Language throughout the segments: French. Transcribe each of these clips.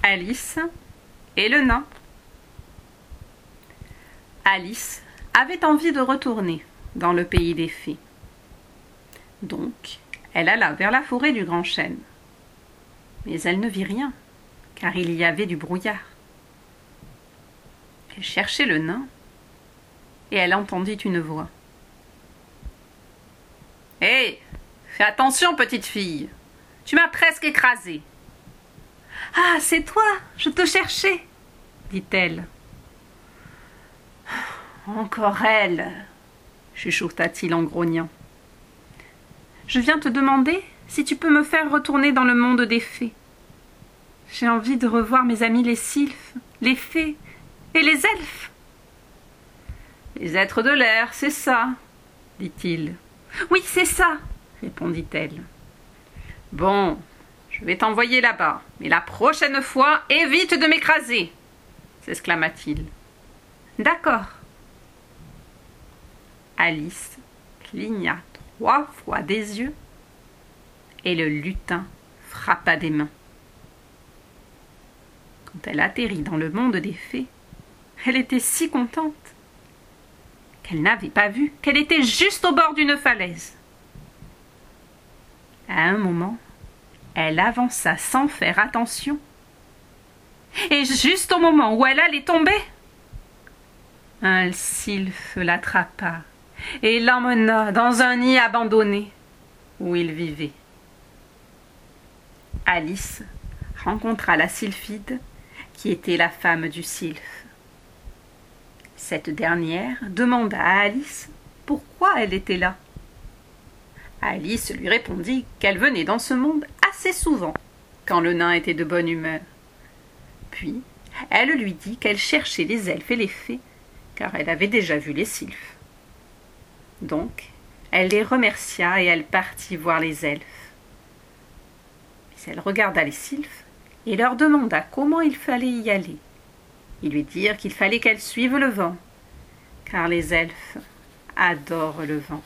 Alice et le nain. Alice avait envie de retourner dans le pays des fées. Donc, elle alla vers la forêt du grand chêne. Mais elle ne vit rien, car il y avait du brouillard. Elle cherchait le nain, et elle entendit une voix. « Hé, fais attention, petite fille, tu m'as presque écrasée. »« Ah, c'est toi, je te cherchais, dit-elle. »« Encore elle, chuchota-t-il en grognant. Je viens te demander si tu peux me faire retourner dans le monde des fées. J'ai envie de revoir mes amis les sylphes, les fées et les elfes. »« Les êtres de l'air, c'est ça, dit-il. »« Oui, c'est ça, répondit-elle. »« Bon, je vais t'envoyer là-bas, mais la prochaine fois, évite de m'écraser, s'exclama-t-il. »« D'accord. » Alice cligna 3 fois des yeux et le lutin frappa des mains. Quand elle atterrit dans le monde des fées, elle était si contente qu'elle n'avait pas vu qu'elle était juste au bord d'une falaise. À un moment, elle avança sans faire attention. Et juste au moment où elle allait tomber, un sylphe l'attrapa et l'emmena dans un nid abandonné où il vivait. Alice rencontra la sylphide qui était la femme du sylphe. Cette dernière demanda à Alice pourquoi elle était là. Alice lui répondit qu'elle venait dans ce monde assez souvent, quand le nain était de bonne humeur. Puis, elle lui dit qu'elle cherchait les elfes et les fées, car elle avait déjà vu les sylphes. Donc, elle les remercia et elle partit voir les elfes. Puis elle regarda les sylphes et leur demanda comment il fallait y aller. Ils lui dirent qu'il fallait qu'elle suive le vent, car les elfes adorent le vent.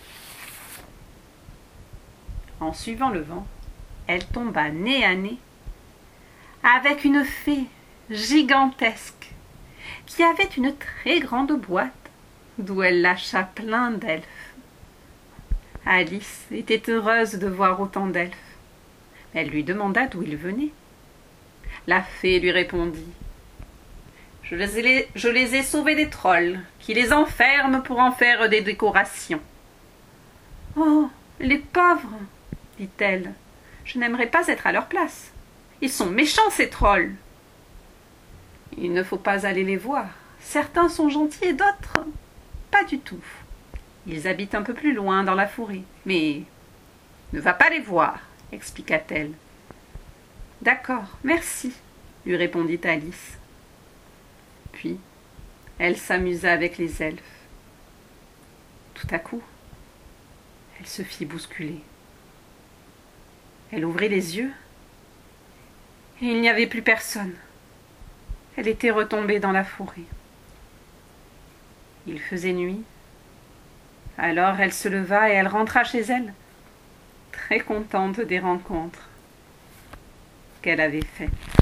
En suivant le vent, elle tomba nez à nez avec une fée gigantesque qui avait une très grande boîte d'où elle lâcha plein d'elfes. Alice était heureuse de voir autant d'elfes. Elle lui demanda d'où ils venaient. La fée lui répondit « Je les ai sauvés des trolls qui les enferment pour en faire des décorations. »« Oh, les pauvres !» dit-elle. « Je n'aimerais pas être à leur place. Ils sont méchants, ces trolls. »« Il ne faut pas aller les voir. Certains sont gentils et d'autres, pas du tout. Ils habitent un peu plus loin dans la forêt. Mais ne va pas les voir, expliqua-t-elle. « D'accord, merci, lui répondit Alice. Puis, elle s'amusa avec les elfes. Tout à coup, elle se fit bousculer. Elle ouvrit les yeux et il n'y avait plus personne. Elle était retombée dans la forêt. Il faisait nuit. Alors elle se leva et elle rentra chez elle, très contente des rencontres qu'elle avait faites.